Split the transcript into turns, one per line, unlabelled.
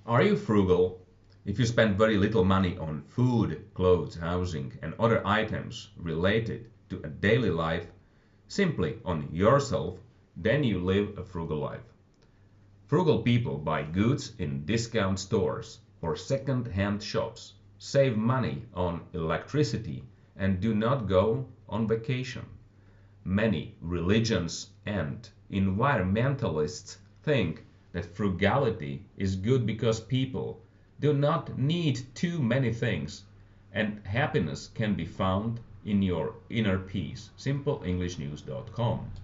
Are you frugal? If you spend very little money on food, clothes, housing, and other items related to a daily life, simply on yourself, then you live a frugal life. Frugal people buy goods in discount stores or second-hand shops, save money on electricity, and do not go on vacation. Many religions and environmentalists think that frugality is good because people do not need too many things and happiness can be found in your inner peace. SimpleEnglishNews.com